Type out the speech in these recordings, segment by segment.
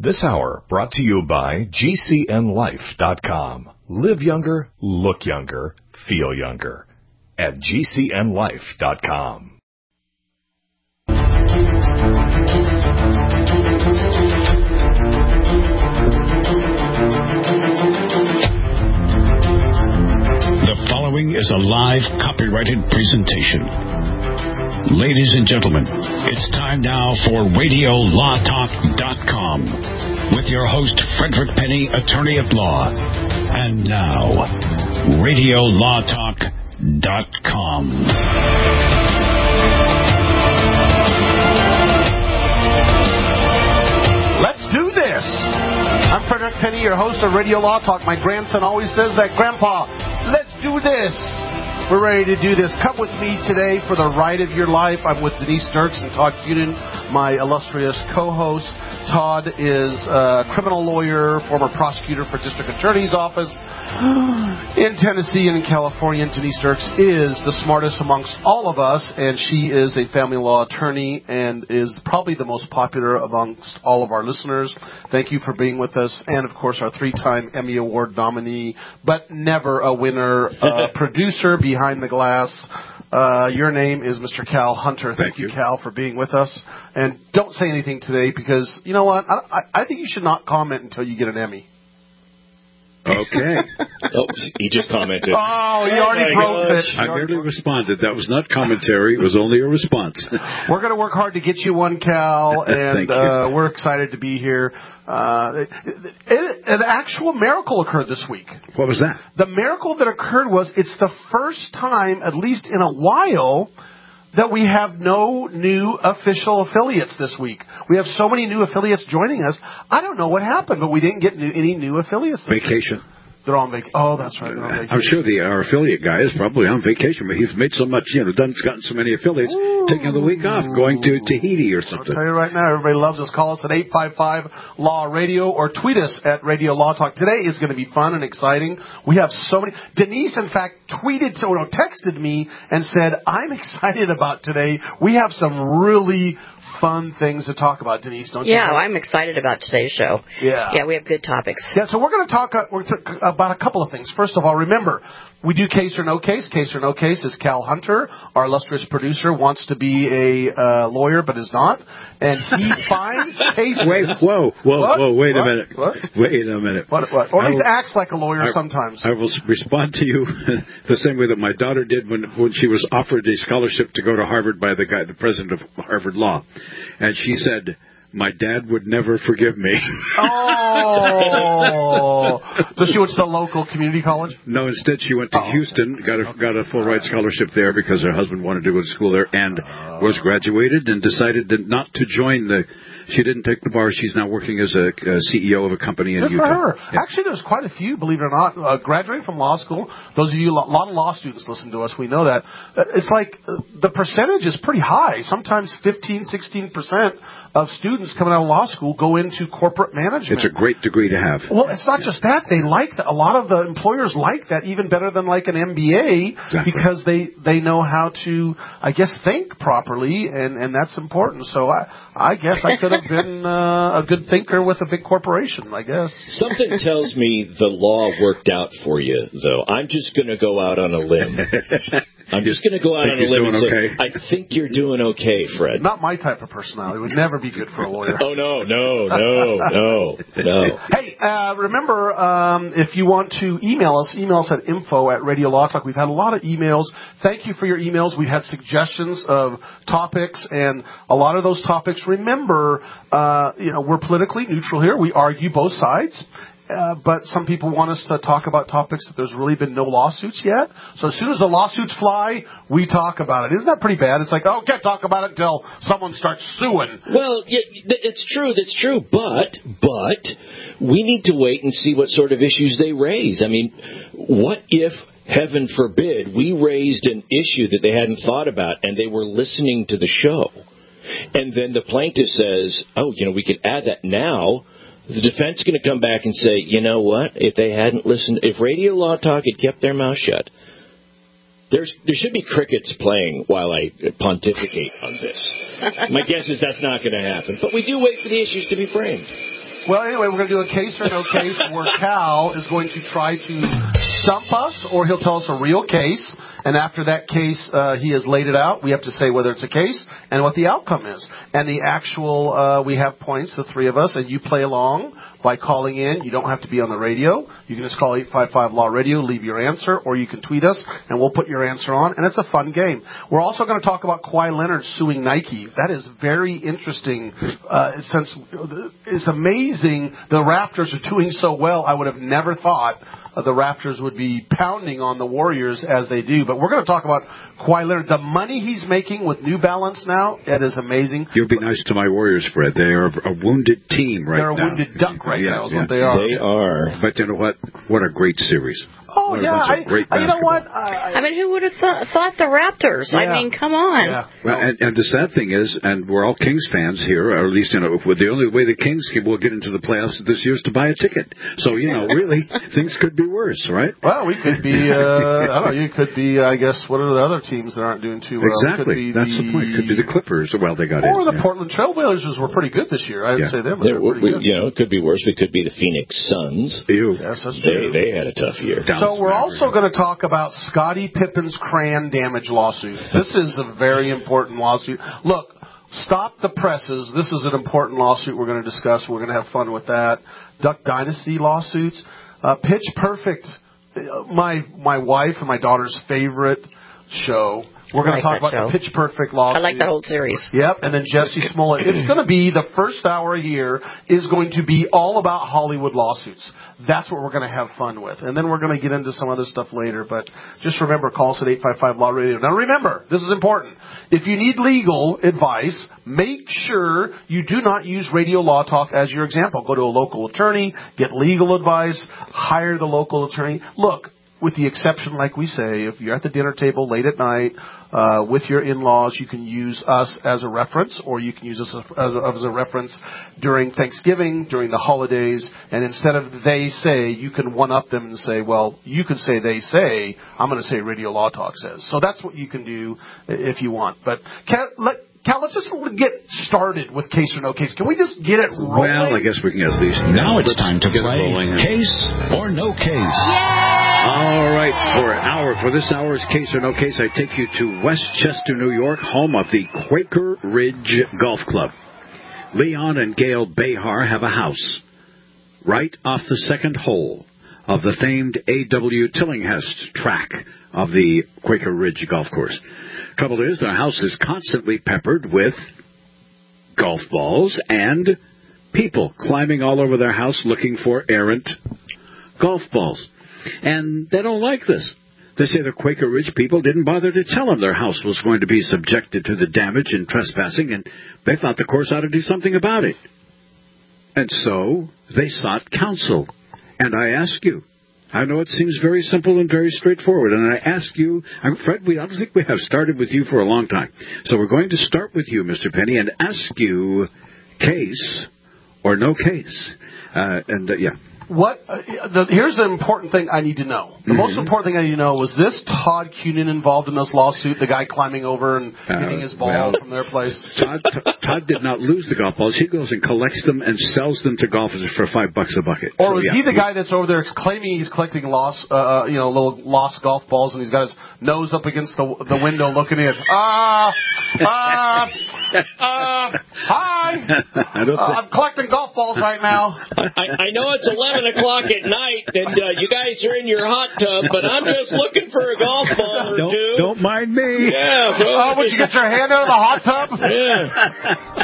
This hour brought to you by GCNLife.com. Live younger, look younger, feel younger. At GCNLife.com. The following is a live copyrighted presentation. Ladies and gentlemen, it's time now for RadioLawTalk.com with your host, Frederick Penny, attorney at law. And now, RadioLawTalk.com. Let's do this. I'm Frederick Penny, your host of Radio Law Talk. My grandson always says that, Grandpa, let's do this. We're ready to do this. Come with me today for the ride of your life. I'm with Denise Dirks and Todd Cuden, my illustrious co-host. Todd is a criminal lawyer, former prosecutor for District Attorney's Office in Tennessee and in California. And Denise Dirks is the smartest amongst all of us, and she is a family law attorney and is probably the most popular amongst all of our listeners. Thank you for being with us. And, of course, our three-time Emmy Award nominee, but never a winner, producer behind the glass. Your name is Mr. Cal Hunter. Thank you, Cal, for being with us. And don't say anything today because, you know what, I think you should not comment until you get an Emmy. Okay. Oh, he just commented. Oh, he already broke it. I merely responded. That was not commentary. It was only a response. We're going to work hard to get you one, Cal, and we're excited to be here. An actual miracle occurred this week. What was that? The miracle that occurred was it's the first time, at least in a while, that we have no new official affiliates this week. We have so many new affiliates joining us. I don't know what happened, but we didn't get any new affiliates this Vacation. week. They're on vacation. Oh, that's right. They're on vacation. I'm sure our affiliate guy is probably on vacation, but he's made so much, gotten so many affiliates, taking the week off, going to Tahiti or something. I'll tell you right now, everybody loves us. Call us at 855-LAW-RADIO or tweet us at Radio Law Talk. Today is going to be fun and exciting. We have so many. Denise, in fact, texted me and said, I'm excited about today. We have some really fun things to talk about, Denise, don't you? Yeah, I'm excited about today's show. Yeah, we have good topics. Yeah, so we're going to talk about a couple of things. First of all, remember, we do Case or No Case. Case or No Case is Cal Hunter, our illustrious producer, wants to be a lawyer but is not. And he finds cases. Wait a minute. What? Wait a minute. What? Or at least acts like a lawyer sometimes. I will respond to you the same way that my daughter did when she was offered a scholarship to go to Harvard by the president of Harvard Law. And she said, my dad would never forgive me. Oh. So she went to the local community college? No, instead she went to Houston, got a full ride scholarship there because her husband wanted to go to school there, and was graduated and decided not to join she didn't take the bar. She's now working as a CEO of a company in Good Utah. for her. Yeah. Actually, there's quite a few, believe it or not, graduating from law school. Those of you, a lot of law students listen to us. We know that. It's like the percentage is pretty high. Sometimes 15, 16% of students coming out of law school go into corporate management. It's a great degree to have. Well, it's not just that. They like that. A lot of the employers like that even better than like an MBA because they know how to, I guess, think properly, and that's important. So I guess I could have been a good thinker with a big corporation, I guess. Something tells me the law worked out for you, though. I'm just going to go out on a limb. I'm just going to go out on a limb and say, I think you're doing okay, Fred. Not my type of personality. It would never be good for a lawyer. Oh, no. Hey, remember, if you want to email us at info@RadioLawTalk. We've had a lot of emails. Thank you for your emails. We've had suggestions of topics, and a lot of those topics, remember, we're politically neutral here. We argue both sides. But some people want us to talk about topics that there's really been no lawsuits yet. So as soon as the lawsuits fly, we talk about it. Isn't that pretty bad? It's like, can't talk about it until someone starts suing. Well, yeah, it's true. That's true. But we need to wait and see what sort of issues they raise. I mean, what if, heaven forbid, we raised an issue that they hadn't thought about and they were listening to the show? And then the plaintiff says, we could add that now. The defense is going to come back and say, you know what? If they hadn't listened, if Radio Law Talk had kept their mouth shut, there should be crickets playing while I pontificate on this. My guess is that's not going to happen. But we do wait for the issues to be framed. Well, anyway, we're going to do a case or no case where Cal is going to try to stump us, or he'll tell us a real case. And after that case, he has laid it out. We have to say whether it's a case and what the outcome is. And the actual, we have points, the three of us, and you play along by calling in. You don't have to be on the radio. You can just call 855-LAW-RADIO, leave your answer, or you can tweet us, and we'll put your answer on. And it's a fun game. We're also going to talk about Kawhi Leonard suing Nike. That is very interesting. Since it's amazing the Raptors are doing so well, I would have never thought the Raptors would be pounding on the Warriors as they do. But we're going to talk about Kawhi Leonard. The money he's making with New Balance now, that is amazing. You'll be nice to my Warriors, Fred. They are a wounded team right now. They're a wounded duck right now is what they are. They are. But you know what? What a great series. Oh, yeah. You know what? I mean, who would have thought the Raptors? Yeah. I mean, come on. Yeah. Well, and the sad thing is, and we're all Kings fans here, or at least, the only way the Kings will get into the playoffs this year is to buy a ticket. So, really, things could be worse, right? Well, we could be, I don't know, you could be, I guess, what are the other teams that aren't doing too well? Exactly. That's the point. Could be the Clippers. Well, they got in. Or the Portland Trailblazers were pretty good this year. I would say them. It could be worse. It could be the Phoenix Suns. Ew. Yes, that's true. They had a tough year. So we're also going to talk about Scottie Pippen's Cran damage lawsuit. This is a very important lawsuit. Look, stop the presses. This is an important lawsuit we're going to discuss. We're going to have fun with that. Duck Dynasty lawsuits. Pitch Perfect, my wife and my daughter's favorite show. We're going to talk about the Pitch Perfect lawsuit. I like that whole series. Yep, and then Jesse Smollett. It's going to be, the first hour here is going to be all about Hollywood lawsuits. That's what we're going to have fun with. And then we're going to get into some other stuff later. But just remember, call us at 855-LAW-RADIO. Now remember, this is important. If you need legal advice, make sure you do not use Radio Law Talk as your example. Go to a local attorney, get legal advice, hire the local attorney. Look, with the exception, like we say, if you're at the dinner table late at night with your in-laws, you can use us as a reference, or you can use us as a reference during Thanksgiving, during the holidays, and instead of they say, you can one-up them and say, well, you can say they say, I'm going to say Radio Law Talk says. So that's what you can do if you want. But Cal, let's just get started with Case or No Case. Can we just get it rolling? Well, I guess we can at least. Now it's time to play Case or No Case. All right, for this hour's Case or No Case, I take you to Westchester, New York, home of the Quaker Ridge Golf Club. Leon and Gail Behar have a house right off the second hole of the famed A.W. Tillinghast track of the Quaker Ridge Golf Course. Trouble is, their house is constantly peppered with golf balls and people climbing all over their house looking for errant golf balls. And they don't like this. They say the Quaker Ridge people didn't bother to tell them their house was going to be subjected to the damage and trespassing, and they thought the course ought to do something about it. And so they sought counsel. And I ask you, I know it seems very simple and very straightforward, and I ask you, Fred, I don't think we have started with you for a long time. So we're going to start with you, Mr. Penny, and ask you, case or no case? Here's the important thing I need to know. The most important thing I need to know, was this Todd Cunin involved in this lawsuit, the guy climbing over and getting his ball from their place? Todd did not lose the golf balls. He goes and collects them and sells them to golfers for $5 a bucket. Or was he the guy that's over there claiming he's collecting little lost golf balls, and he's got his nose up against the window looking in? Hi! I'm collecting golf balls right now. I know it's 11 o'clock at night, and you guys are in your hot tub, but I'm just looking for a golf ball or two. Don't mind me. Yeah. Would you get your hand out of the hot tub? Yeah.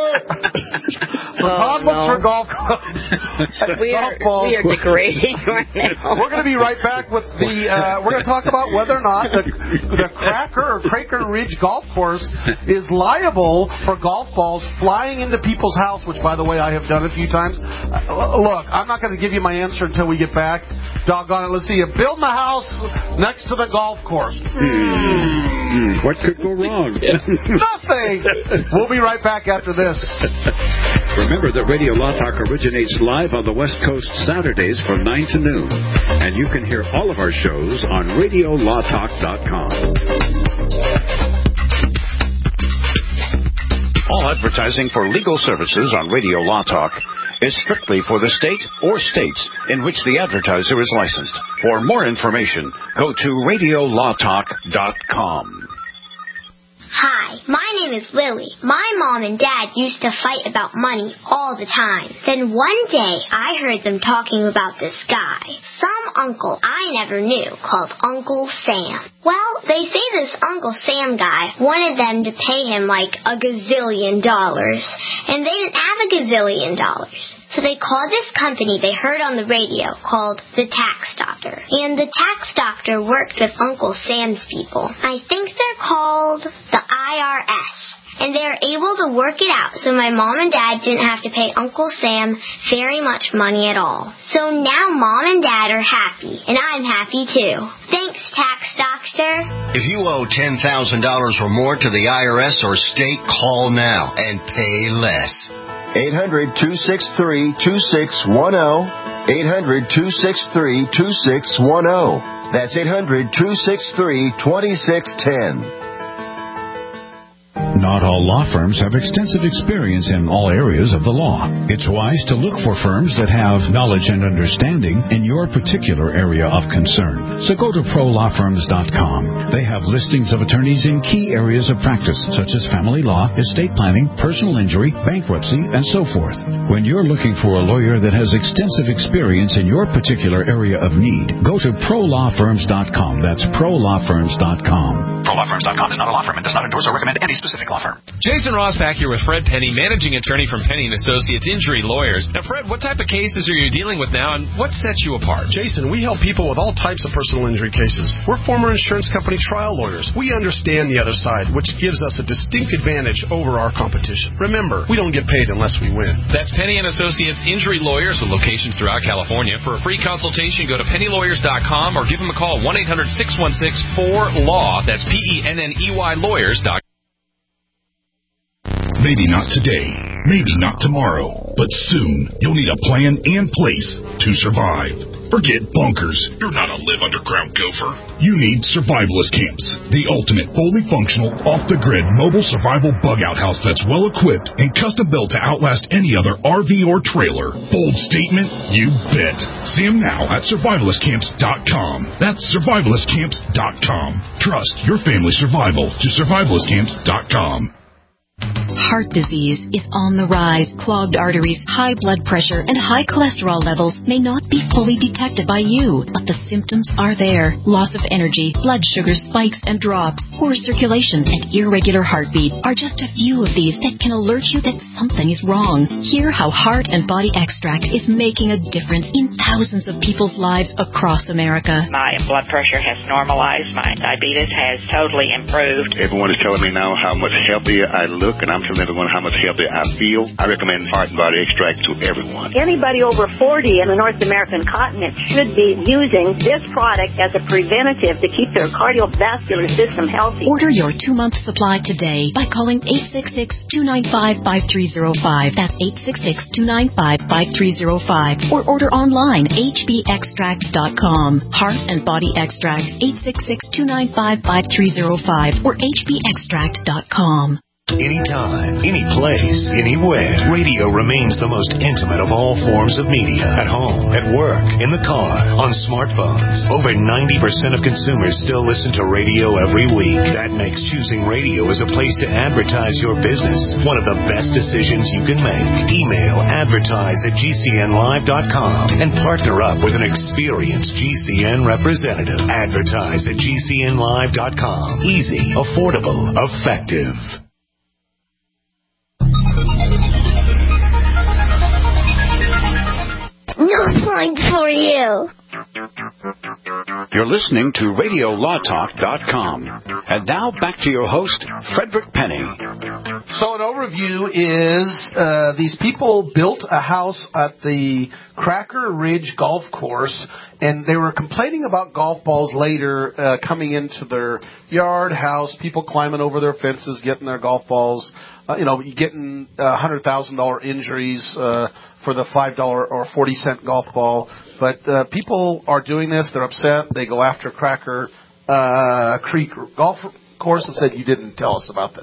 Todd looks for golf clubs. We are degrading right now. We're going to be right back with we're going to talk about whether or not the Quaker Ridge Golf Course is liable for golf balls flying into people's house, which, by the way, I have done a few times. Look, I'm not going to give you my answer until we get back. Doggone it. Let's see. You're building a house next to the golf course. What could go wrong? Nothing. We'll be right back after this. Remember that Radio Law Talk originates live on the West Coast Saturdays from 9 to noon. And you can hear all of our shows on RadioLawTalk.com. All advertising for legal services on Radio Law Talk is strictly for the state or states in which the advertiser is licensed. For more information, go to radiolawtalk.com. Hi, my name is Lily. My mom and dad used to fight about money all the time. Then one day, I heard them talking about this guy, some uncle I never knew, called Uncle Sam. Well, they say this Uncle Sam guy wanted them to pay him like $1 gazillion, and they didn't have $1 gazillion. So they called this company they heard on the radio called the Tax Doctor. And the Tax Doctor worked with Uncle Sam's people. I think they're called the IRS. And they were able to work it out so my mom and dad didn't have to pay Uncle Sam very much money at all. So now mom and dad are happy, and I'm happy too. Thanks, Tax Doctor. If you owe $10,000 or more to the IRS or state, call now and pay less. 800-263-2610. 800-263-2610. That's 800-263-2610. Not all law firms have extensive experience in all areas of the law. It's wise to look for firms that have knowledge and understanding in your particular area of concern. So go to prolawfirms.com. They have listings of attorneys in key areas of practice, such as family law, estate planning, personal injury, bankruptcy, and so forth. When you're looking for a lawyer that has extensive experience in your particular area of need, go to prolawfirms.com. That's prolawfirms.com. ProLawFirms.com is not a law firm and does not endorse or recommend any specific law firm. Jason Rosbach here with Fred Penny, managing attorney from Penny & Associates Injury Lawyers. Now, Fred, what type of cases are you dealing with now, and what sets you apart? Jason, we help people with all types of personal injury cases. We're former insurance company trial lawyers. We understand the other side, which gives us a distinct advantage over our competition. Remember, we don't get paid unless we win. That's Penny & Associates Injury Lawyers with locations throughout California. For a free consultation, go to pennylawyers.com or give them a call, 1-800-616-4LAW. That's PENNEY Lawyers.com. Maybe not today, maybe not tomorrow, but soon you'll need a plan and place to survive. Forget bunkers. You're not a live underground gopher. You need Survivalist Camps, the ultimate fully functional, off-the-grid mobile survival bug-out house that's well-equipped and custom-built to outlast any other RV or trailer. Bold statement? You bet. See them now at survivalistcamps.com. That's survivalistcamps.com. Trust your family's survival to survivalistcamps.com. Heart disease is on the rise. Clogged arteries, high blood pressure, and high cholesterol levels may not be fully detected by you, but the symptoms are there. Loss of energy, blood sugar spikes and drops, poor circulation, and irregular heartbeat are just a few of these that can alert you that something is wrong. Hear how Heart and Body Extract is making a difference in thousands of people's lives across America. My blood pressure has normalized. My diabetes has totally improved. Everyone is telling me now how much healthier I look, and I'm telling everyone how much healthier I feel. I recommend Heart and Body Extract to everyone. Anybody over 40 in the North American continent should be using this product as a preventative to keep their cardiovascular system healthy. Order your 2-month supply today by calling 866-295-5305. That's 866-295-5305. Or order online, hbextract.com. Heart and Body Extract, 866-295-5305 or hbextract.com. Anytime, any place, anywhere, radio remains the most intimate of all forms of media. At home, at work, in the car, on smartphones. Over 90% of consumers still listen to radio every week. That makes choosing radio as a place to advertise your business one of the best decisions you can make. Email advertise@gcnlive.com and partner up with an experienced GCN representative. Advertise at gcnlive.com. Easy, affordable, effective. No point for you. You're listening to RadioLawTalk.com. And now back to your host, Frederick Penny. So an overview is these people built a house at the Cracker Ridge Golf Course, and they were complaining about golf balls later coming into their yard, house, people climbing over their fences, getting their golf balls, getting $100,000 injuries for the $5 or 40-cent golf ball. But people are doing this. They're upset. They go after Cracker Creek Golf Course and said, you didn't tell us about this.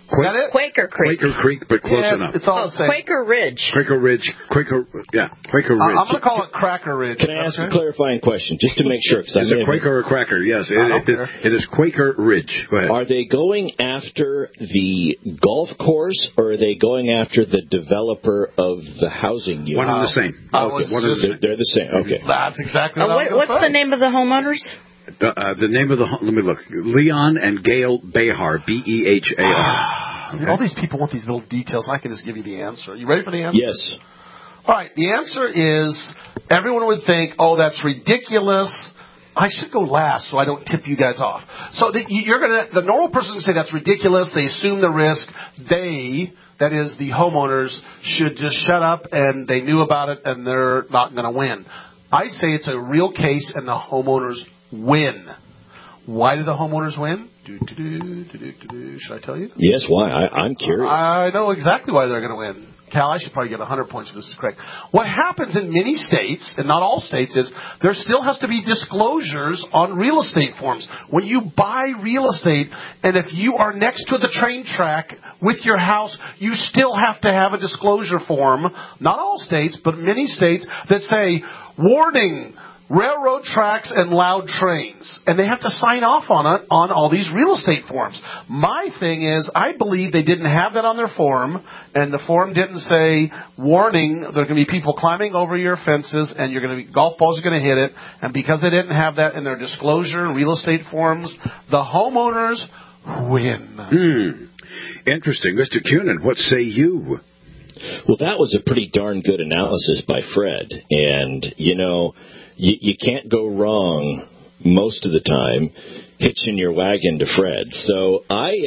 Is that it? Quaker Creek. Quaker Creek, but close enough. It's all the same. Quaker Ridge. Quaker Ridge. Quaker Ridge. I'm going to call it Cracker Ridge. Can I ask a clarifying question, just to make sure? Is it Quaker or Cracker? Yes, it is Quaker Ridge. Go ahead. Are they going after the golf course, or are they going after the developer of the housing unit? One and the same. They're the same. Okay. That's exactly what I was What's the name of the homeowners? The name of let me look. Leon and Gail Behar, Behar. All these people want these little details. I can just give you the answer. You ready for the answer? Yes. All right. The answer is everyone would think, oh, that's ridiculous. I should go last so I don't tip you guys off. So the normal person would say that's ridiculous. They assume the risk. That is, the homeowners, should just shut up and they knew about it and they're not going to win. I say it's a real case and the homeowners win. Why do the homeowners win? Should I tell you? Yes, why? I'm curious. I know exactly why they're going to win. Cal, I should probably get 100 points if this is correct. What happens in many states, and not all states, is there still has to be disclosures on real estate forms. When you buy real estate, and if you are next to the train track with your house, you still have to have a disclosure form. Not all states, but many states that say, warning, railroad tracks and loud trains. And they have to sign off on it on all these real estate forms. My thing is, I believe they didn't have that on their form, and the form didn't say, warning, there are going to be people climbing over your fences, and golf balls are going to hit it. And because they didn't have that in their disclosure real estate forms, the homeowners win. Interesting. Mr. Cunin, what say you? Well, that was a pretty darn good analysis by Fred. And, you can't go wrong most of the time hitching your wagon to Fred. So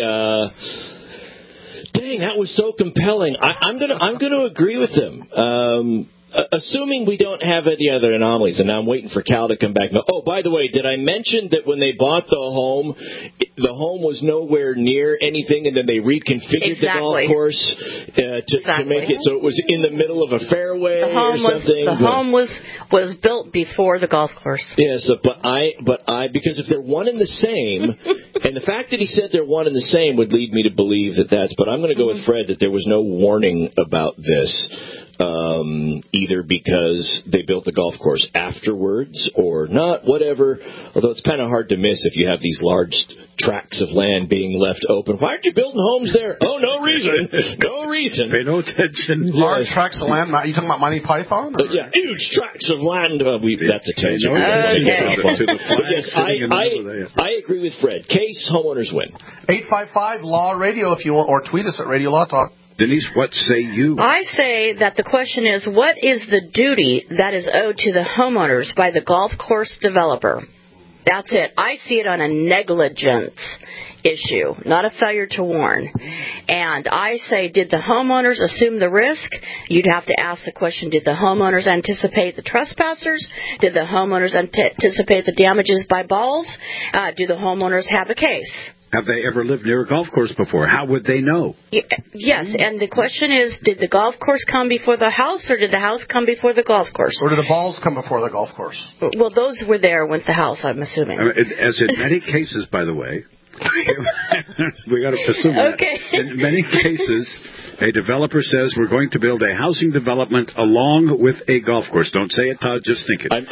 dang, that was so compelling. I'm gonna agree with him. Assuming we don't have any other anomalies, and now I'm waiting for Cal to come back. Oh, by the way, did I mention that when they bought the home was nowhere near anything, and then they reconfigured the golf course to make it so it was in the middle of a fairway or something? The home was built before the golf course. Yes, but I because if they're one and the same, and the fact that he said they're one and the same would lead me to believe that's. But I'm going to go with Fred that there was no warning about this. Either because they built the golf course afterwards or not, whatever. Although it's kind of hard to miss if you have these large tracts of land being left open. Why aren't you building homes there? Oh, no reason. No reason. Pay no attention. Large tracts of land? Are you talking about Monty Python? Yeah, huge tracts of land. That's a tangent. Yes, I agree with Fred. Case, homeowners win. 855 Law Radio if you want, or tweet us at Radio Law Talk. Denise, what say you? I say that the question is, what is the duty that is owed to the homeowners by the golf course developer? That's it. I see it on a negligence issue, not a failure to warn. And I say, did the homeowners assume the risk? You'd have to ask the question, did the homeowners anticipate the trespassers? Did the homeowners anticipate the damages by balls? Do the homeowners have a case? Have they ever lived near a golf course before? How would they know? Yes, and the question is, did the golf course come before the house, or did the house come before the golf course? Or did the balls come before the golf course? Well, those were there with the house, I'm assuming. As in many cases, by the way, we got to assume that. In many cases, a developer says we're going to build a housing development along with a golf course. Don't say it, Todd. Just think it.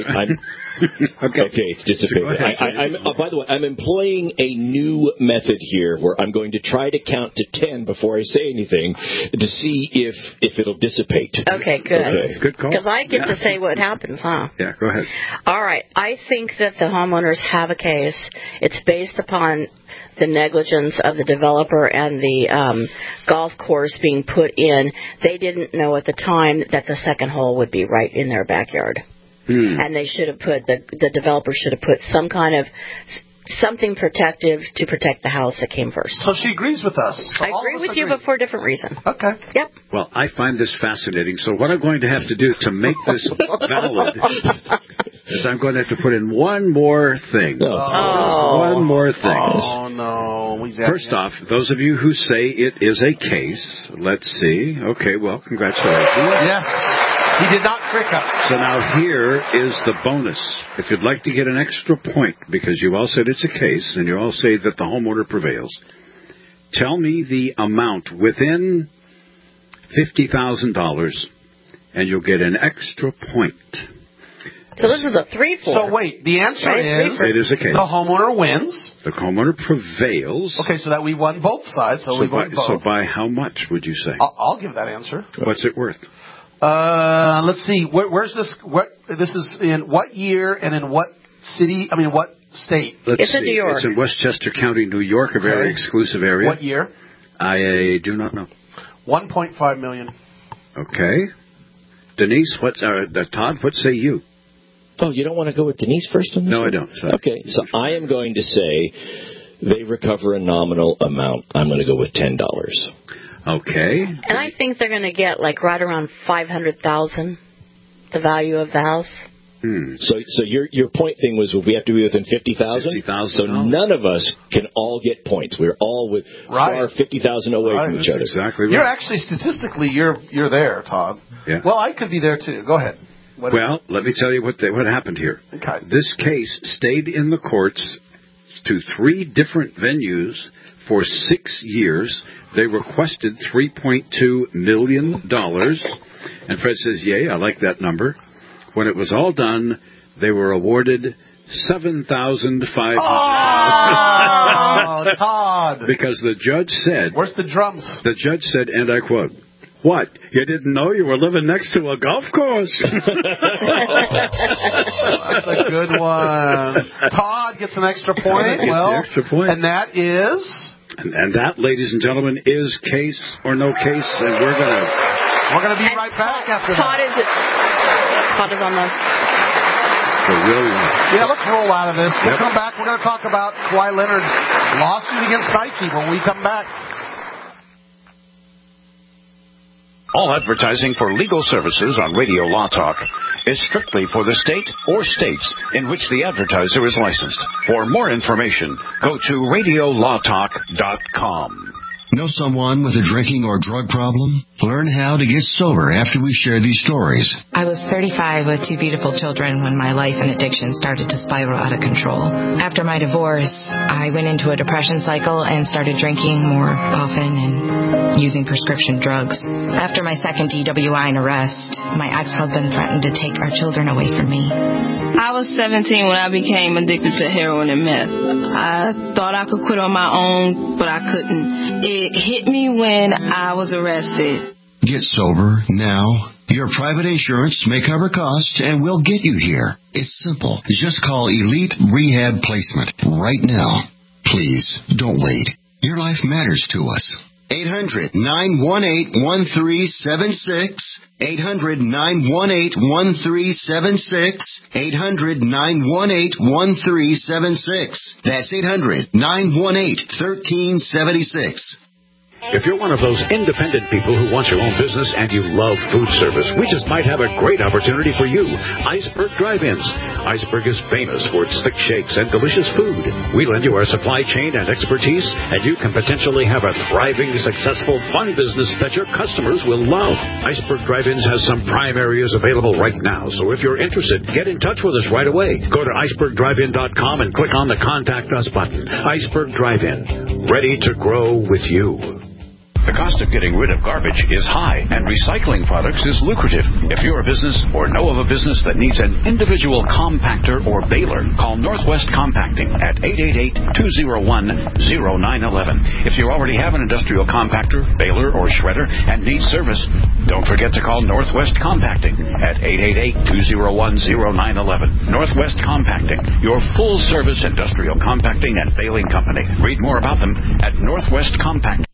Okay, it's dissipated. By the way, I'm employing a new method here where I'm going to try to count to 10 before I say anything to see if it'll dissipate. Okay, good. Okay, good call. Because I get to say what happens, huh? Yeah, go ahead. All right. I think that the homeowners have a case. It's based upon the negligence of the developer and the golf course being put in. They didn't know at the time that the second hole would be right in their backyard. And they should have put, the developer should have put some kind of something protective to protect the house that came first. So she agrees with us. So I agree with you, but for a different reason. Okay. Yep. Well, I find this fascinating. So what I'm going to have to do to make this valid is I'm going to have to put in one more thing. One more thing. Oh, no. First off, those of you who say it is a case, let's see. Okay, well, congratulations. Yes. He did not trick us. So now here is the bonus. If you'd like to get an extra point, because you all said it's a case, and you all say that the homeowner prevails, Tell me the amount within $50,000, and you'll get an extra point. So this is a 3-4. So wait, the answer is it is a case. The homeowner wins. The homeowner prevails. Okay, so that we won both sides. So we won both. So by how much would you say? I'll give that answer. What's it worth? Let's see. Where's this? This is in what year and in what city? I mean, what state? It's in New York. It's in Westchester County, New York, a very exclusive area. What year? I do not know. $1.5 million. Okay. Denise, Todd, what say you? Oh, you don't want to go with Denise first on this? No, one? I don't. Sorry. Okay, so I am going to say they recover a nominal amount. I'm going to go with $10. Okay. And I think they're going to get right around $500,000, the value of the house. So your point thing was we have to be within $50,000. So none of us can all get points. We're all far $50,000 away from each other. Exactly right. You're actually statistically you're there, Todd. Yeah. Well, I could be there too. Go ahead. Well, let me tell you what happened here. Okay. This case stayed in the courts to 3 different venues for 6 years. They requested $3.2 million. And Fred says, yay, I like that number. When it was all done, they were awarded $7,500. Oh, Todd. Because the judge said... Where's the drums? The judge said, and I quote, "What? You didn't know you were living next to a golf course?" That's a good one. Todd gets an extra point. Extra point. And that is? And that, ladies and gentlemen, is case or no case, and we're gonna be right back after Todd is on the... Yeah, let's roll out of this. We'll come back. We're going to talk about Kawhi Leonard's lawsuit against Nike when we come back. All advertising for legal services on Radio Law Talk is strictly for the state or states in which the advertiser is licensed. For more information, go to radiolawtalk.com. Know someone with a drinking or drug problem? Learn how to get sober after we share these stories. I was 35 with 2 beautiful children when my life and addiction started to spiral out of control. After my divorce, I went into a depression cycle and started drinking more often and using prescription drugs. After my second DWI and arrest, my ex-husband threatened to take our children away from me. I was 17 when I became addicted to heroin and meth. I thought I could quit on my own, but I couldn't. It hit me when I was arrested. Get sober now. Your private insurance may cover costs and we'll get you here. It's simple. Just call Elite Rehab Placement right now. Please, don't wait. Your life matters to us. 800-918-1376. 800-918-1376. 800-918-1376. That's 800-918-1376. If you're one of those independent people who wants your own business and you love food service, we just might have a great opportunity for you. Iceberg Drive-Ins. Iceberg is famous for its thick shakes and delicious food. We lend you our supply chain and expertise, and you can potentially have a thriving, successful, fun business that your customers will love. Iceberg Drive-Ins has some prime areas available right now, so if you're interested, get in touch with us right away. Go to icebergdrivein.com and click on the Contact Us button. Iceberg Drive-In, ready to grow with you. The cost of getting rid of garbage is high, and recycling products is lucrative. If you're a business or know of a business that needs an individual compactor or baler, call Northwest Compacting at 888-201-0911. If you already have an industrial compactor, baler, or shredder and need service, don't forget to call Northwest Compacting at 888-201-0911. Northwest Compacting, your full-service industrial compacting and baling company. Read more about them at Northwest Compacting.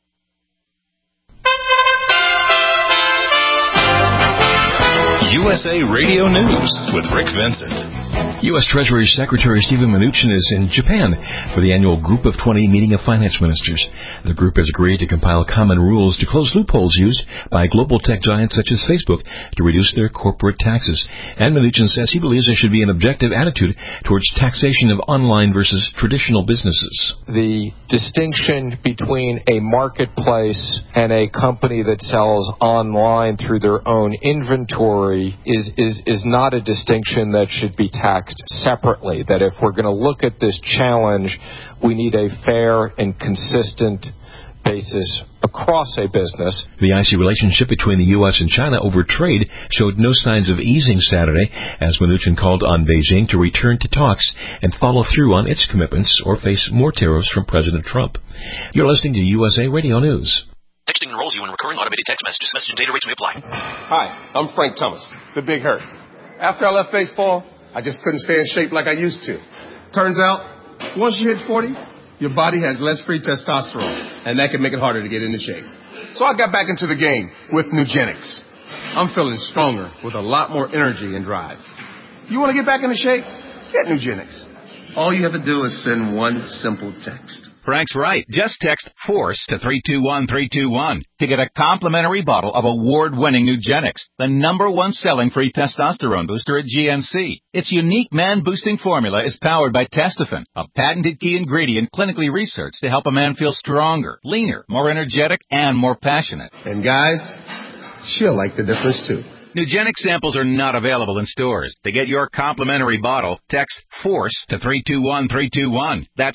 USA Radio News with Rick Vincent. U.S. Treasury Secretary Steven Mnuchin is in Japan for the annual Group of 20 meeting of finance ministers. The group has agreed to compile common rules to close loopholes used by global tech giants such as Facebook to reduce their corporate taxes. And Mnuchin says he believes there should be an objective attitude towards taxation of online versus traditional businesses. The distinction between a marketplace and a company that sells online through their own inventory is not a distinction that should be taxed separately. That if we're going to look at this challenge, we need a fair and consistent basis across a business. The icy relationship between the U.S. and China over trade showed no signs of easing Saturday, as Mnuchin called on Beijing to return to talks and follow through on its commitments or face more tariffs from President Trump. You're listening to USA Radio News. Texting enrolls you in recurring automated text messages. Message and data rates may apply. Hi, I'm Frank Thomas, the Big Hurt. After I left baseball, I just couldn't stay in shape like I used to. Turns out, once you hit 40, your body has less free testosterone, and that can make it harder to get into shape. So I got back into the game with Nugenics. I'm feeling stronger with a lot more energy and drive. You want to get back into shape? Get Nugenics. All you have to do is send one simple text. Frank's right. Just text FORCE to 321321 to get a complimentary bottle of award-winning Nugenics, the #1 selling free testosterone booster at GNC. Its unique man-boosting formula is powered by Testofen, a patented key ingredient clinically researched to help a man feel stronger, leaner, more energetic, and more passionate. And guys, she'll like the difference too. Nugenic samples are not available in stores. To get your complimentary bottle, text FORCE to 321321. That's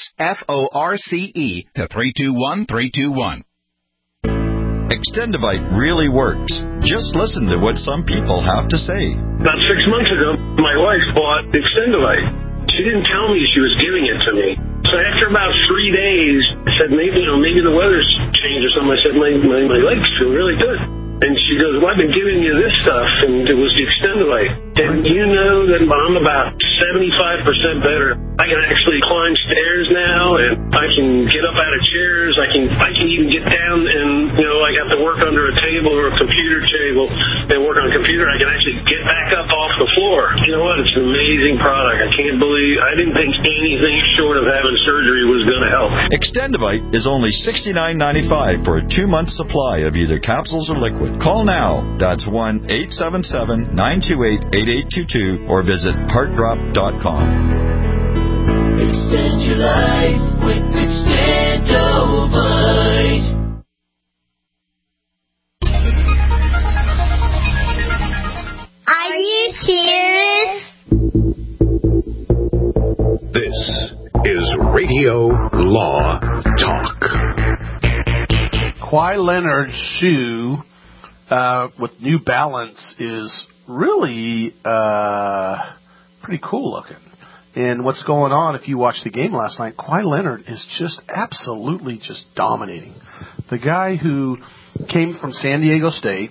FORCE to 321321. Extendivite really works. Just listen to what some people have to say. About 6 months ago, my wife bought Extendivite. She didn't tell me she was giving it to me. So after about 3 days, I said, maybe the weather's changed or something. I said, my legs feel really good. And she goes, well, I've been giving you this stuff, and it was the Extendivite. And you know that I'm about 75% better. I can actually climb stairs now, and I can get up out of chairs. I can even get down and, I have to work under a table or a computer table and work on a computer. I can actually get back up off the floor. You know what? It's an amazing product. I didn't think anything short of having surgery was going to help. Extendivite is only $69.95 for a 2-month supply of either capsules or liquid. Call now. That's 1-877-928-8822 or visit heartdrop.com. Extend your life with Extendivite. Are you serious? This is Radio Law Talk. Kawhi Leonard's shoe with New Balance is really pretty cool looking. And what's going on, if you watched the game last night, Kawhi Leonard is just absolutely just dominating. The guy who came from San Diego State,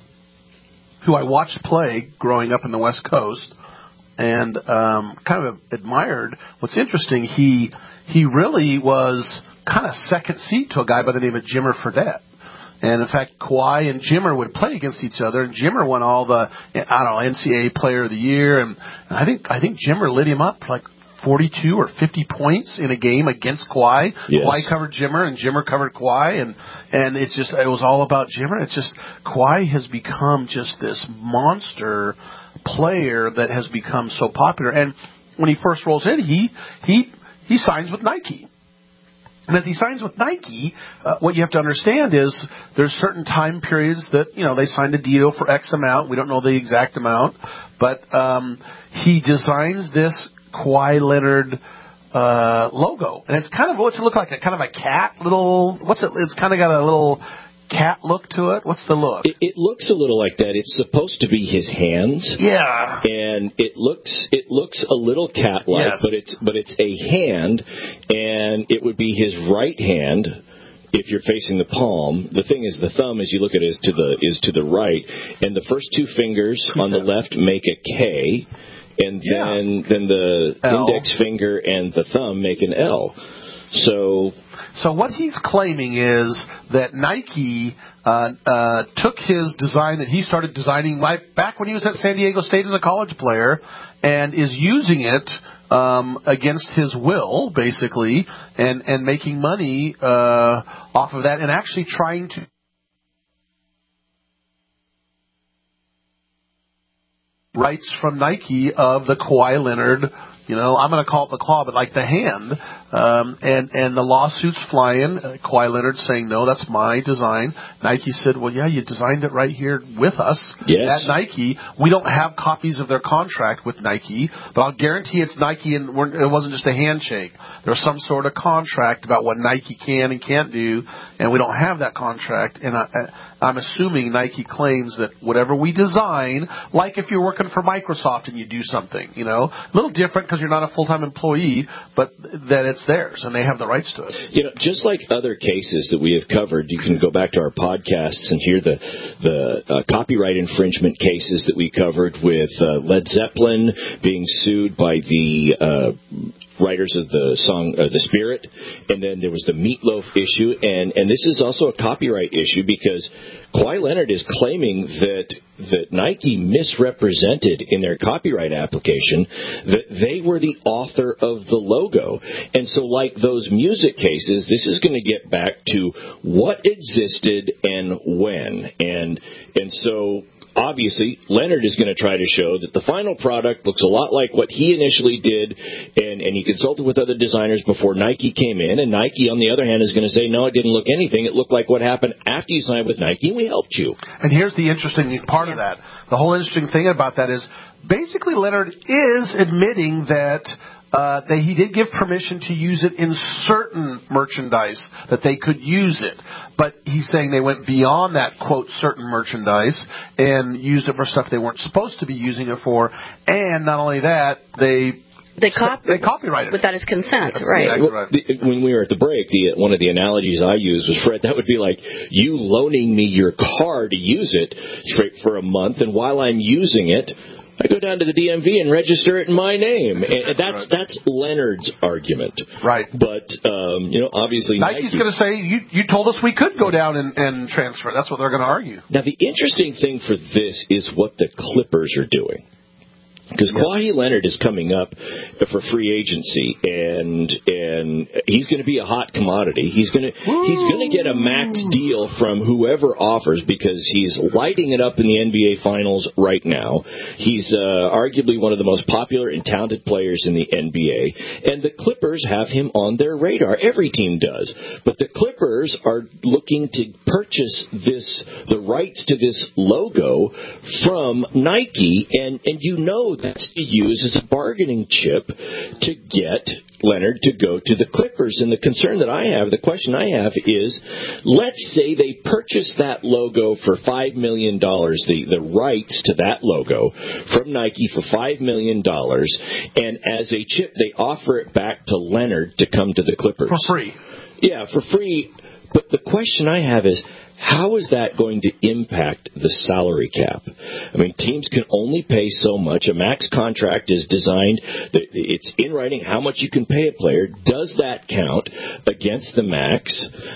who I watched play growing up in the West Coast, and kind of admired. What's interesting, he really was kind of second seat to a guy by the name of Jimmer Fredette. And, in fact, Kawhi and Jimmer would play against each other, and Jimmer won all the, NCAA Player of the Year. And I think Jimmer lit him up like 42 or 50 points in a game against Kawhi. Yes. Kawhi covered Jimmer, and Jimmer covered Kawhi. And it was all about Jimmer. It's just Kawhi has become just this monster player that has become so popular. And when he first rolls in, he signs with Nike. And as he signs with Nike, what you have to understand is there's certain time periods that, they signed a deal for X amount. We don't know the exact amount. But he designs this Kawhi Leonard logo. And it's kind of, what's it look like? Kind of a cat little, it's kind of got a little cat look to it. What's the look? It looks a little like that. It's supposed to be his hands. Yeah. And it looks a little cat-like, yes. but it's a hand, and it would be his right hand if you're facing the palm. The thing is, the thumb, as you look at it, is to the right, and the first two fingers on the left make a K, and then the L. Index finger and the thumb make an L. So what he's claiming is that Nike took his design that he started designing back when he was at San Diego State as a college player, and is using it against his will, basically, and making money off of that, and actually trying to rights from Nike of the Kawhi Leonard You know, I'm going to call it the claw, but like the hand. And the lawsuit's flying. Kawhi Leonard saying, no, that's my design. Nike said, well, yeah, you designed it right here with us at Nike. We don't have copies of their contract with Nike, but I'll guarantee it's Nike, and it wasn't just a handshake. There's some sort of contract about what Nike can and can't do, and we don't have that contract. And I'm assuming Nike claims that whatever we design, like if you're working for Microsoft and you do something, you know, a little different because you're not a full-time employee, but that it's theirs and they have the rights to it. You know, just like other cases that we have covered, you can go back to our podcasts and hear the copyright infringement cases that we covered with Led Zeppelin being sued by the writers of the song The Spirit, and then there was the Meatloaf issue, and this is also a copyright issue because Kawhi Leonard is claiming that Nike misrepresented in their copyright application that they were the author of the logo. And so like those music cases, this is going to get back to what existed and when. And so obviously, Leonard is going to try to show that the final product looks a lot like what he initially did, and he consulted with other designers before Nike came in, and Nike, on the other hand, is going to say, no, it didn't look anything. It looked like what happened after you signed with Nike, and we helped you. And here's the interesting part of that. The whole interesting thing about that is basically Leonard is admitting that he did give permission to use it in certain merchandise, that they could use it. But he's saying they went beyond that, quote, certain merchandise and used it for stuff they weren't supposed to be using it for. And not only that, they copyrighted it. Without his consent, That's right. Exactly right. When we were at the break, one of the analogies I used was, Fred, that would be like you loaning me your car to use it for a month, and while I'm using it, I go down to the DMV and register it in my name. And that's Leonard's argument. Right. But, obviously Nike's going to say, you told us we could go down and transfer. That's what they're going to argue. Now, the interesting thing for this is what the Clippers are doing. Because Kawhi Leonard is coming up for free agency, and he's going to be a hot commodity. He's going to get a max deal from whoever offers because he's lighting it up in the NBA Finals right now. He's arguably one of the most popular and talented players in the NBA, and the Clippers have him on their radar. Every team does, but the Clippers are looking to purchase the rights to this logo from Nike, and that's to use as a bargaining chip to get Leonard to go to the Clippers. And the concern that I have, the question I have is, let's say they purchase that logo for $5 million, the rights to that logo from Nike for $5 million, and as a chip they offer it back to Leonard to come to the Clippers. For free. Yeah, for free. But the question I have is, how is that going to impact the salary cap? I mean, teams can only pay so much. A max contract is designed, it's in writing how much you can pay a player. Does that count against the max?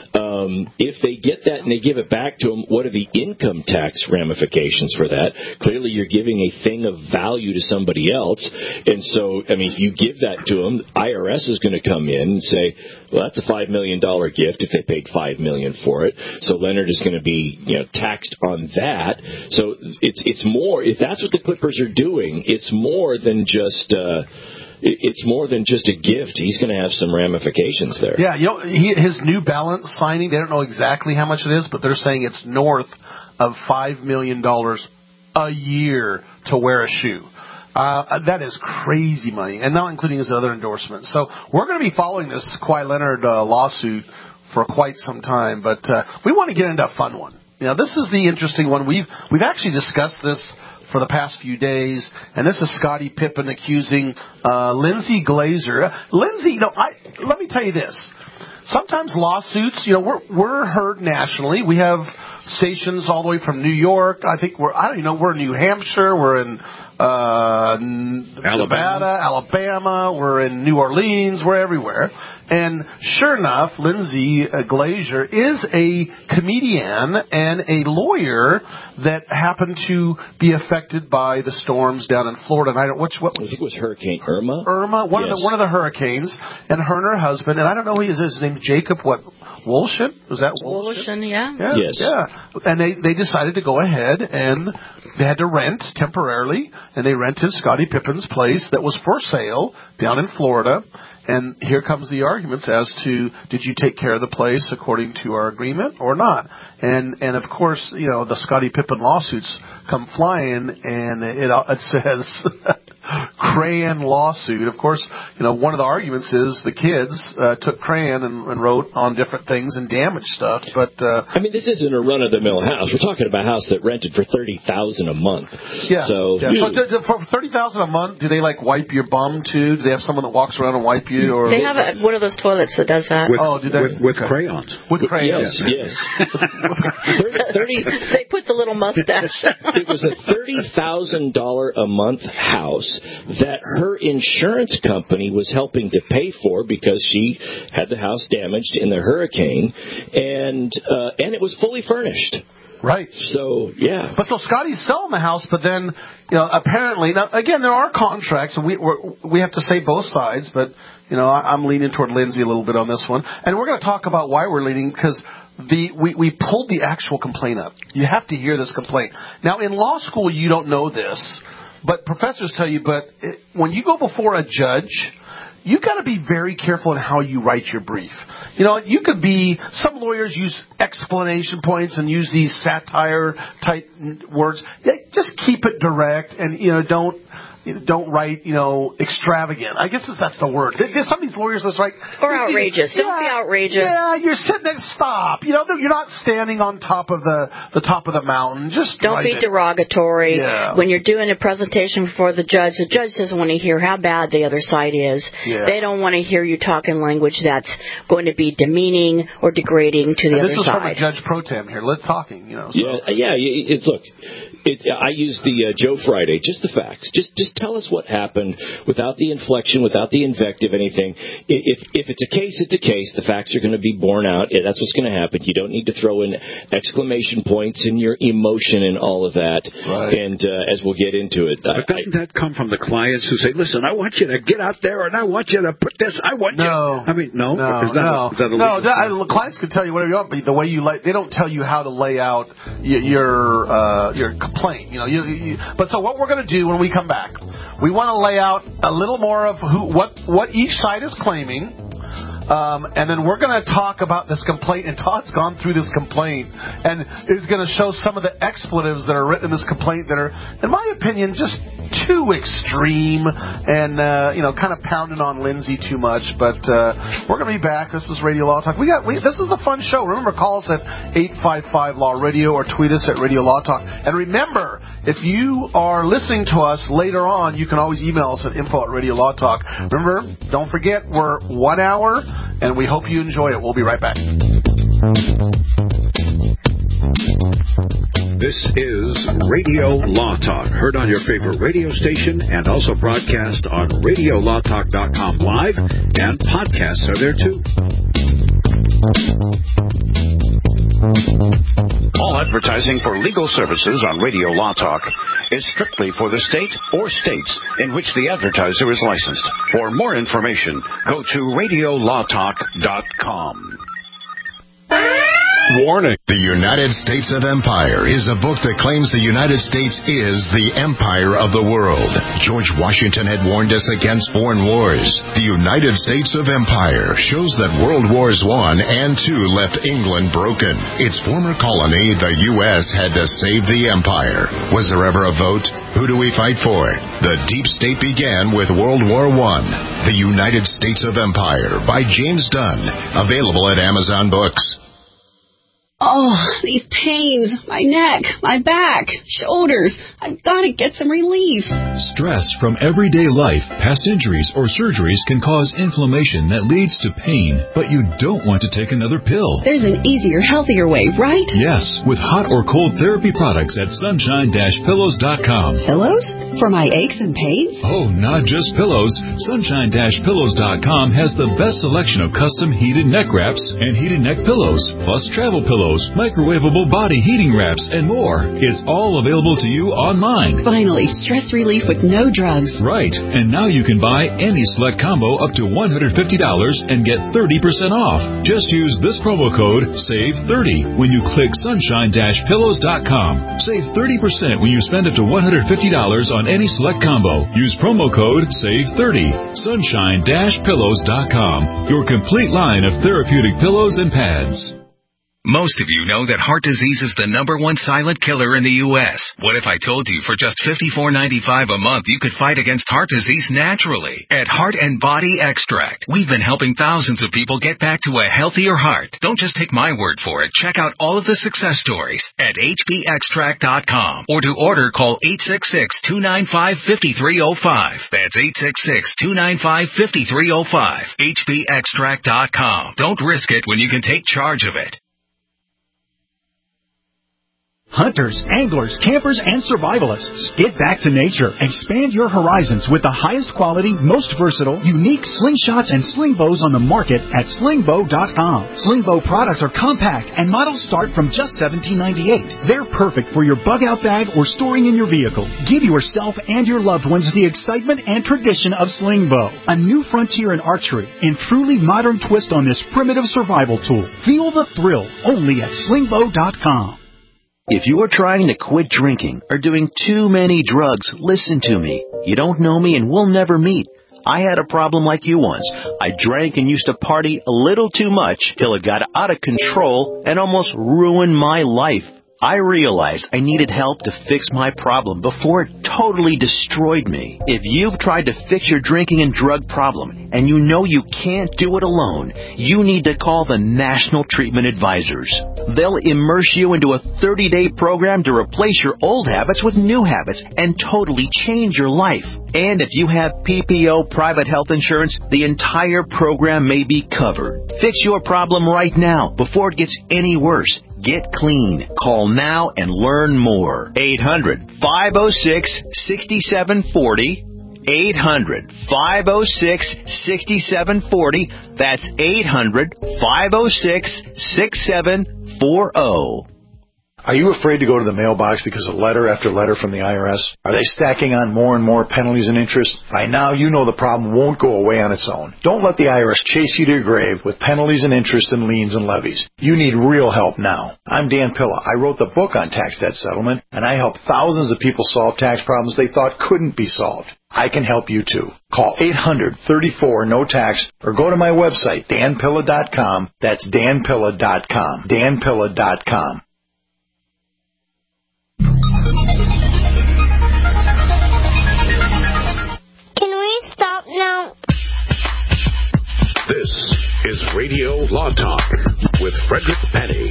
If they get that and they give it back to them, what are the income tax ramifications for that? Clearly, you're giving a thing of value to somebody else. And so, I mean, if you give that to them, IRS is going to come in and say, well, that's a $5 million gift if they paid $5 million for it. So Leonard is going to be, taxed on that. So it's more, if that's what the Clippers are doing, it's more than just a gift. He's going to have some ramifications there. Yeah, his New Balance signing, they don't know exactly how much it is, but they're saying it's north of $5 million a year to wear a shoe. That is crazy money, and not including his other endorsements. So we're going to be following this Kawhi Leonard lawsuit for quite some time, but we want to get into a fun one. This is the interesting one. We've actually discussed this for the past few days, and this is Scottie Pippen accusing Lindsey Glazer. Lindsey, let me tell you this. Sometimes lawsuits, we're heard nationally. We have stations all the way from New York. I think we're in New Hampshire. We're in Nevada, Alabama. We're in New Orleans. We're everywhere. And sure enough, Lindsay Glazer is a comedian and a lawyer that happened to be affected by the storms down in Florida. And I think it was Hurricane Irma. One of the hurricanes, and her and her husband, and I don't know his name, Jacob Wolshin? Was that Wolshin? Yeah. Yes. Yeah. And they decided to go ahead and they had to rent temporarily, and they rented Scottie Pippen's place that was for sale down in Florida. And here comes the arguments as to, did you take care of the place according to our agreement or not? And of course, the Scottie Pippen lawsuits come flying, and it says Crayon lawsuit. Of course, one of the arguments is the kids took Crayon and wrote on different things and damaged stuff. But this isn't a run-of-the-mill house. We're talking about a house that rented for $30,000 a month. Yeah. So for $30,000 a month, do they wipe your bum too? Do they have someone that walks around and wipe you? Or they have one of those toilets that does that. With crayons. With crayons. Yes. 30. They put the little mustache. It was a $30,000 a month house that her insurance company was helping to pay for because she had the house damaged in the hurricane, and it was fully furnished. Right. So, yeah. But so Scottie's selling the house, but then, apparently, now, again, there are contracts, and we have to say both sides, but, I'm leaning toward Lindsay a little bit on this one. And we're going to talk about why we're leaning, because we pulled the actual complaint up. You have to hear this complaint. Now, in law school, you don't know this, but professors tell you, when you go before a judge, you got to be very careful in how you write your brief. You could some lawyers use explanation points and use these satire-type words. Just keep it direct and, don't write, extravagant. I guess that's the word. Some of these lawyers are or outrageous. Don't be outrageous. Yeah, you're sitting there. Stop. You're not standing on top of the top of the mountain. Just don't be derogatory. Yeah. When you're doing a presentation before the judge doesn't want to hear how bad the other side is. Yeah. They don't want to hear you talking language that's going to be demeaning or degrading to the other side. This is from a judge pro tem here. Let's talking. So. Yeah. I use the Joe Friday, just the facts. Just tell us what happened without the inflection, without the invective, anything. If it's a case, it's a case. The facts are going to be borne out. That's what's going to happen. You don't need to throw in exclamation points and your emotion and all of that. Right. And as we'll get into it. But doesn't that come from the clients who say, listen, I want you to get out there and I want you to put this, no. No, clients can tell you whatever you want, but the way they don't tell you how to lay out your complaint. But so what we're going to do when we come back, we want to lay out a little more of what each side is claiming, and then we're going to talk about this complaint. And Todd's gone through this complaint and is going to show some of the expletives that are written in this complaint that are, in my opinion, just too extreme and kind of pounding on Lindsay too much. But we're going to be back. This is Radio Law Talk. This is the fun show. Remember, call us at 855-LAW-RADIO or tweet us at Radio Law Talk. And remember, if you are listening to us later on, you can always email us at info@RadioLawTalk. Remember, don't forget, we're 1 hour, and we hope you enjoy it. We'll be right back. This is Radio Law Talk, heard on your favorite radio station and also broadcast on RadioLawTalk.com live, and podcasts are there too. All advertising for legal services on Radio Law Talk is strictly for the state or states in which the advertiser is licensed. For more information, go to RadioLawTalk.com. Warning. The United States of Empire is a book that claims the United States is the empire of the world. George Washington had warned us against foreign wars. The United States of Empire shows that World Wars I and II left England broken. Its former colony, the U.S., had to save the empire. Was there ever a vote? Who do we fight for? The deep state began with World War I. The United States of Empire by James Dunn. Available at Amazon Books. Oh, these pains, my neck, my back, shoulders. I've got to get some relief. Stress from everyday life, past injuries, or surgeries can cause inflammation that leads to pain, but you don't want to take another pill. There's an easier, healthier way, right? Yes, with hot or cold therapy products at sunshine-pillows.com. Pillows? For my aches and pains? Oh, not just pillows. Sunshine-pillows.com has the best selection of custom heated neck wraps and heated neck pillows, plus travel pillows, microwavable body heating wraps, and more. It's all available to you online. Finally, stress relief with no drugs. Right, and now you can buy any select combo up to $150 and get 30% off. Just use this promo code SAVE30 when you click sunshine-pillows.com. Save 30% when you spend up to $150 on any select combo. Use promo code SAVE30. Sunshine-pillows.com. Your complete line of therapeutic pillows and pads. Most of you know that heart disease is the #1 silent killer in the U.S. What if I told you for just $54.95 a month you could fight against heart disease naturally? At Heart and Body Extract, we've been helping thousands of people get back to a healthier heart. Don't just take my word for it. Check out all of the success stories at hbextract.com. Or to order, call 866-295-5305. That's 866-295-5305. hbextract.com. Don't risk it when you can take charge of it. Hunters, anglers, campers, and survivalists. Get back to nature. Expand your horizons with the highest quality, most versatile, unique slingshots and sling bows on the market at slingbow.com. Slingbow products are compact and models start from just $17.98. They're perfect for your bug-out bag or storing in your vehicle. Give yourself and your loved ones the excitement and tradition of Slingbow, a new frontier in archery and truly modern twist on this primitive survival tool. Feel the thrill only at slingbow.com. If you are trying to quit drinking or doing too many drugs, listen to me. You don't know me and we'll never meet. I had a problem like you once. I drank and used to party a little too much till it got out of control and almost ruined my life. I realized I needed help to fix my problem before it totally destroyed me. If you've tried to fix your drinking and drug problem and you know you can't do it alone, you need to call the National Treatment Advisors. They'll immerse you into a 30-day program to replace your old habits with new habits and totally change your life. And if you have PPO private health insurance, the entire program may be covered. Fix your problem right now before it gets any worse. Get clean. Call now and learn more. 800-506-6740. 800-506-6740. That's 800-506-6740. Are you afraid to go to the mailbox because of letter after letter from the IRS? Are they stacking on more and more penalties and interest? By now, you know the problem won't go away on its own. Don't let the IRS chase you to your grave with penalties and interest and liens and levies. You need real help now. I'm Dan Pilla. I wrote the book on tax debt settlement, and I help thousands of people solve tax problems they thought couldn't be solved. I can help you too. Call 800-34-NO-TAX or go to my website, danpilla.com. That's danpilla.com. danpilla.com. Can we stop now? This is Radio Law Talk with Frederick Penny.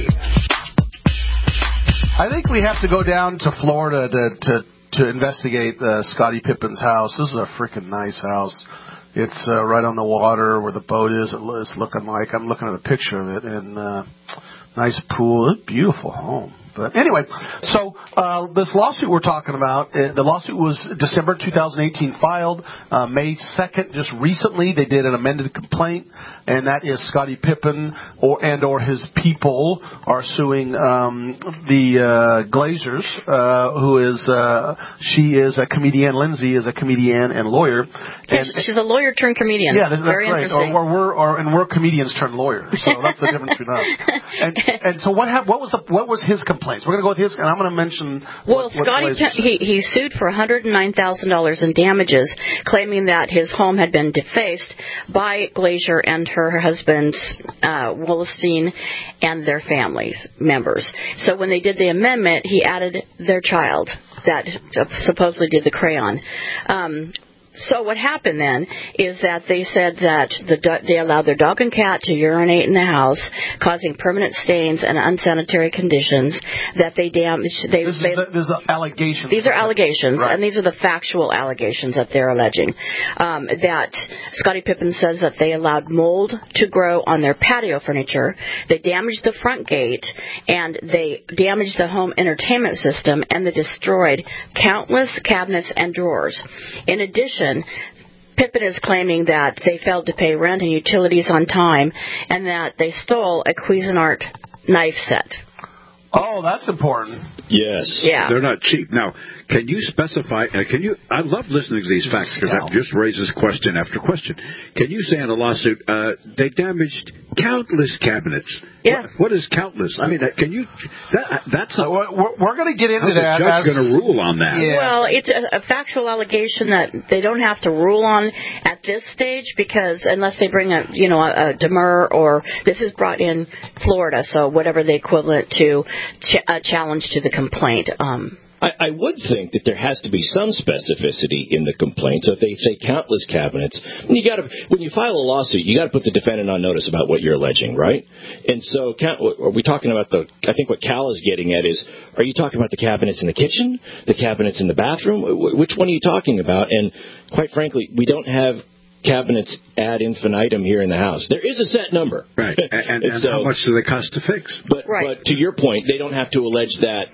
I think we have to go down to Florida to investigate Scottie Pippen's house. This is a freaking nice house. It's right on the water where the boat is. It's looking like, I'm looking at a picture of it, and nice pool. It's a beautiful home. But anyway, so this lawsuit we're talking about, the lawsuit was December 2018 filed. May 2nd, just recently, they did an amended complaint, and that is Scottie Pippen or his people are suing the Glazers, she is a comedian. Lindsay is a comedian and lawyer. And she's a lawyer turned comedian. Yeah, that's very right. interesting. And we're comedians turned lawyers. So that's the difference between us. And so what was his complaint? We're going to go with his, and I'm going to mention. Well, Scottie, he sued for $109,000 in damages, claiming that his home had been defaced by Glazer and her husbands, Wolstein, and their families members. So when they did the amendment, he added their child that supposedly did the crayon. So what happened then is that they said that they allowed their dog and cat to urinate in the house, causing permanent stains and unsanitary conditions. That they damaged. These are allegations. These are allegations, right. And these are the factual allegations that they're alleging. That Scottie Pippen says that they allowed mold to grow on their patio furniture. They damaged the front gate, and they damaged the home entertainment system, and they destroyed countless cabinets and drawers. In addition, Pippen is claiming that they failed to pay rent and utilities on time, and that they stole a Cuisinart knife set. Oh, that's important. Yes. Yeah. They're not cheap. Now, can you specify, I love listening to these facts because that just raises question after question. Can you say in a lawsuit, they damaged countless cabinets? Yeah. What is countless? I mean, can you, that's not. We're going to get into that. How's the judge going to rule on that? Yeah. Well, it's a factual allegation that they don't have to rule on at this stage because unless they bring a demur or this is brought in Florida, so whatever the equivalent to a challenge to the complaint. I would think that there has to be some specificity in the complaint. So if they say countless cabinets, when you file a lawsuit, you got to put the defendant on notice about what you're alleging, right? And so, are we talking about I think what Cal is getting at is, are you talking about the cabinets in the kitchen, the cabinets in the bathroom? Which one are you talking about? And quite frankly, we don't have cabinets ad infinitum here in the house. There is a set number. Right. And so, how much do they cost to fix? But to your point, they don't have to allege that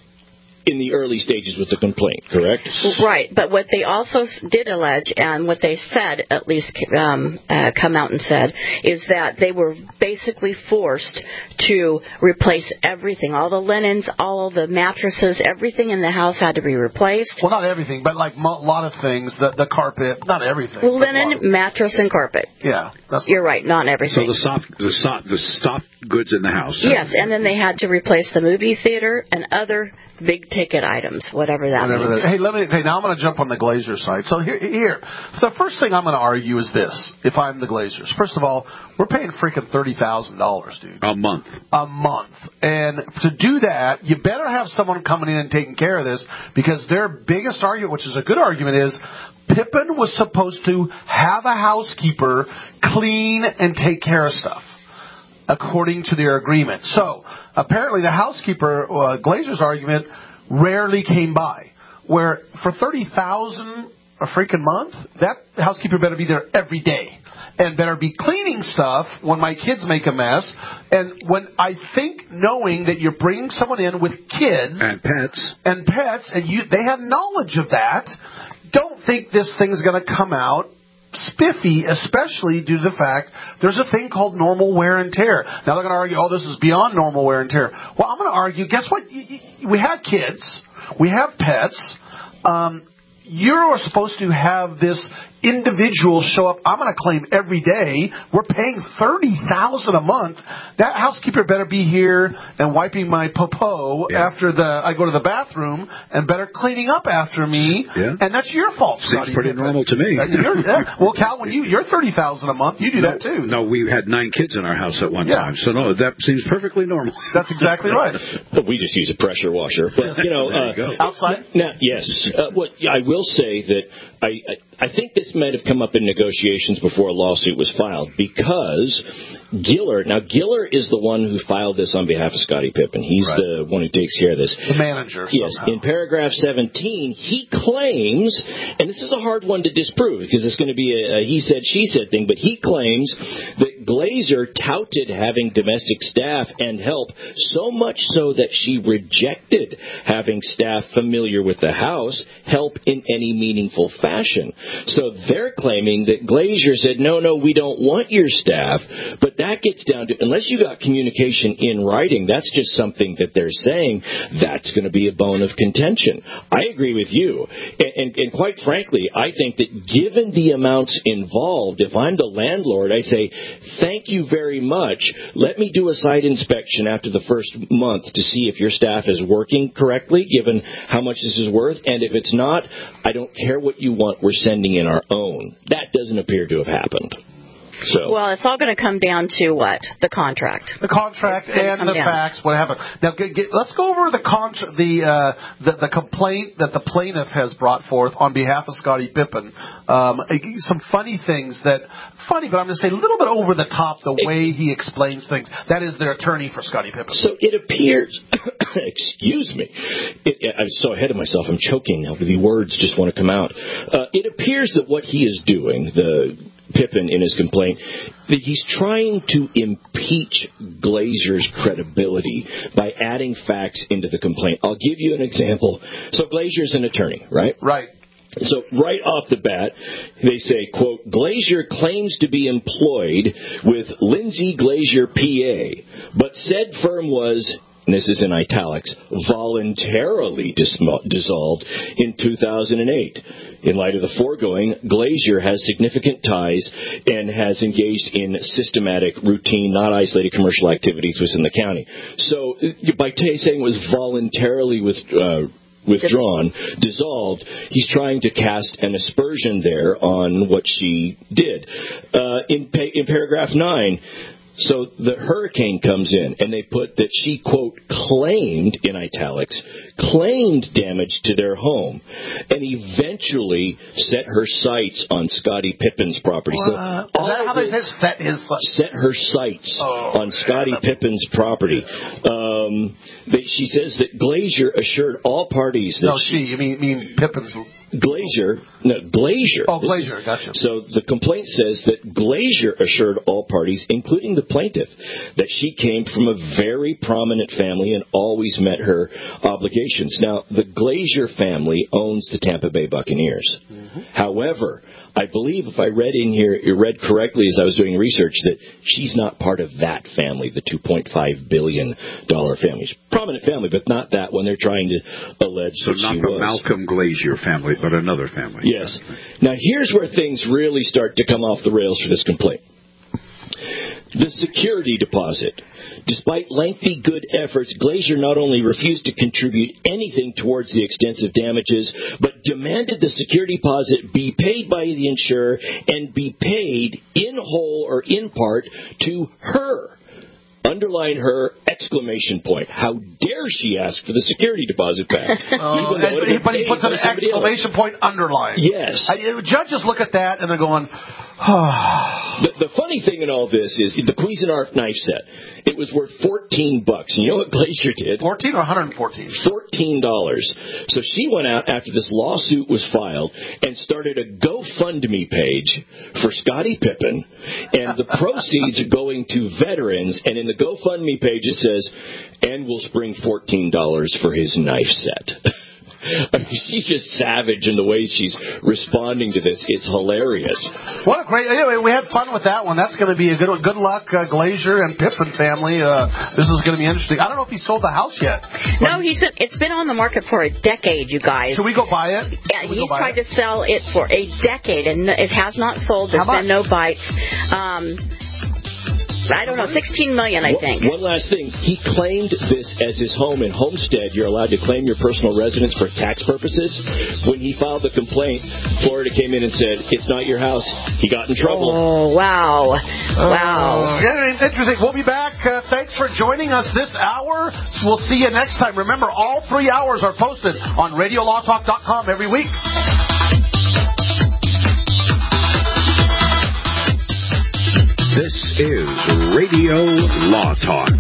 in the early stages with the complaint, correct? Right, but what they also did allege, and what they said, at least come out and said, is that they were basically forced to replace everything. All the linens, all the mattresses, everything in the house had to be replaced. Well, not everything, but like a lot of things, the carpet, not everything. Linen, mattress, and carpet. Yeah. You're right, not everything. So the soft goods in the house. Yes, and then they had to replace the movie theater and other big-ticket items, whatever that means. Hey, now I'm going to jump on the Glazer side. So here, the first thing I'm going to argue is this, if I'm the Glazers. First of all, we're paying freaking $30,000, dude. A month. A month. And to do that, you better have someone coming in and taking care of this, because their biggest argument, which is a good argument, is Pippen was supposed to have a housekeeper clean and take care of stuff, according to their agreement. So, apparently the housekeeper, Glazer's argument, rarely came by. Where for $30,000 a freaking month, that housekeeper better be there every day. And better be cleaning stuff when my kids make a mess. And when I think knowing that you're bringing someone in with kids. And pets. And they have knowledge of that, don't think this thing's going to come out spiffy, especially due to the fact there's a thing called normal wear and tear. Now they're going to argue, this is beyond normal wear and tear. Well, I'm going to argue, guess what? We have kids. We have pets. You're supposed to have this individual show up. I'm going to claim every day. We're paying $30,000 a month. That housekeeper better be here and wiping my popo after I go to the bathroom, and better cleaning up after me. Yeah. And that's your fault. Seems pretty normal to me. Well, Cal, when you're $30,000 a month, you do that too. No, we had 9 kids in our house at one time, so no, that seems perfectly normal. That's exactly right. We just use a pressure washer, but outside. Now, yes. What I will say that I think this might have come up in negotiations before a lawsuit was filed, because Giller is the one who filed this on behalf of Scottie Pippen. He's the one who takes care of this. The manager. Yes. Somehow. In paragraph 17, he claims, and this is a hard one to disprove because it's going to be a he said, she said thing, but he claims that Glazer touted having domestic staff and help so much so that she rejected having staff familiar with the house help in any meaningful fashion. So they're claiming that Glazer said, no, we don't want your staff, but that gets down to, unless you got communication in writing, that's just something that they're saying, that's going to be a bone of contention. I agree with you. And quite frankly, I think that given the amounts involved, if I'm the landlord, I say, thank you very much. Let me do a site inspection after the first month to see if your staff is working correctly, given how much this is worth. And if it's not, I don't care what you want. We're sending in our own. That doesn't appear to have happened. So, well, it's all going to come down to what? The contract. The contract and the facts, what happened. Now, let's go over the complaint that the plaintiff has brought forth on behalf of Scottie Pippen. Some funny things but I'm going to say a little bit over the top the way he explains things. That is their attorney for Scottie Pippen. So it appears, excuse me, I'm so ahead of myself, I'm choking now, the words just want to come out. It appears that what he is doing, the Pippen in his complaint, that he's trying to impeach Glazier's credibility by adding facts into the complaint. I'll give you an example. So Glazier's an attorney, right? Right. So right off the bat, they say, quote, Glazier claims to be employed with Lindsay Glazier, PA, but said firm was, and this is in italics, voluntarily dissolved in 2008. In light of the foregoing, Glazier has significant ties and has engaged in systematic, routine, not isolated commercial activities within the county. So by saying it was voluntarily withdrawn, dissolved, he's trying to cast an aspersion there on what she did. In paragraph 9, so the hurricane comes in, and they put that she, quote, claimed, in italics, claimed damage to their home, and eventually set her sights on Scottie Pippen's property. So how they set his set her sights on Scottie Pippen's property. She says that Glazier assured all parties that you mean Pippen's. Glazier. Oh, Glazier, gotcha. So the complaint says that Glazier assured all parties, including the plaintiff, that she came from a very prominent family and always met her obligations. Now, the Glazier family owns the Tampa Bay Buccaneers. Mm-hmm. However, I believe if I read correctly as I was doing research, that she's not part of that family, the $2.5 billion family. She's a prominent family, but not that one. They're trying to allege that she was. So not the Malcolm Glazier family, but another family. Yes. Now, here's where things really start to come off the rails for this complaint. The security deposit. Despite lengthy good efforts, Glazier not only refused to contribute anything towards the extensive damages, but demanded the security deposit be paid by the insurer and be paid in whole or in part to her. Underline her exclamation point. How dare she ask for the security deposit back? But he puts an exclamation point underline. Yes. Judges look at that and they're going, The funny thing in all this is the Cuisinart knife set. It was worth $14. You know what Glazier did? 14 or 114? $14. So she went out after this lawsuit was filed and started a GoFundMe page for Scottie Pippen, and the proceeds are going to veterans. And in the GoFundMe page it says, and we'll spring $14 for his knife set. I mean, she's just savage in the way she's responding to this. It's hilarious. What a great... Anyway, we had fun with that one. That's going to be a good one. Good luck, Glazier and Pippen family. This is going to be interesting. I don't know if he sold the house yet. No, it's been on the market for a decade, you guys. Should we go buy it? Yeah, he's tried to sell it for a decade, and it has not sold. There's been no bites. I don't know, $16 million, I think. One last thing. He claimed this as his home in Homestead. You're allowed to claim your personal residence for tax purposes. When he filed the complaint, Florida came in and said, it's not your house. He got in trouble. Oh, wow. Wow. Interesting. We'll be back. Thanks for joining us this hour. We'll see you next time. Remember, all 3 hours are posted on RadioLawTalk.com every week. This is Radio Law Talk.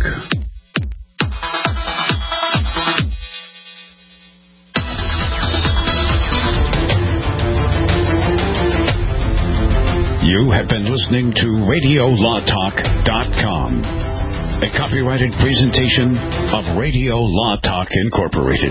You have been listening to RadioLawTalk.com, a copyrighted presentation of Radio Law Talk Incorporated.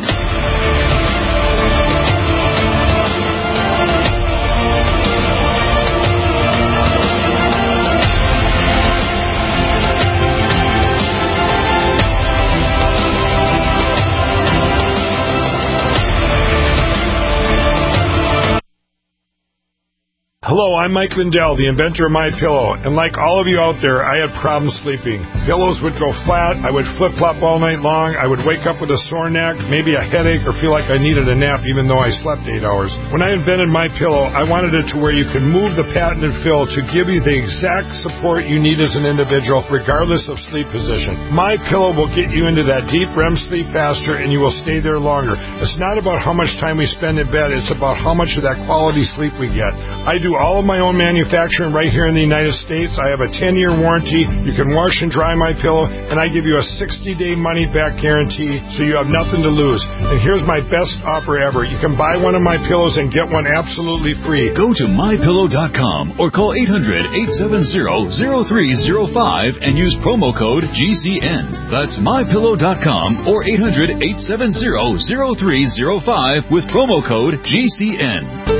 Hello, I'm Mike Lindell, the inventor of MyPillow, and like all of you out there, I had problems sleeping. Pillows would go flat, I would flip-flop all night long, I would wake up with a sore neck, maybe a headache, or feel like I needed a nap even though I slept 8 hours. When I invented MyPillow, I wanted it to where you can move the patented fill to give you the exact support you need as an individual, regardless of sleep position. MyPillow will get you into that deep REM sleep faster, and you will stay there longer. It's not about how much time we spend in bed, it's about how much of that quality sleep we get. I do all of my own manufacturing right here in the United States. I have a 10-year warranty. You can wash and dry my pillow, and I give you a 60-day money-back guarantee, so you have nothing to lose. And here's my best offer ever. You can buy one of my pillows and get one absolutely free. Go to MyPillow.com or call 800-870-0305 and use promo code GCN. That's MyPillow.com or 800-870-0305 with promo code GCN.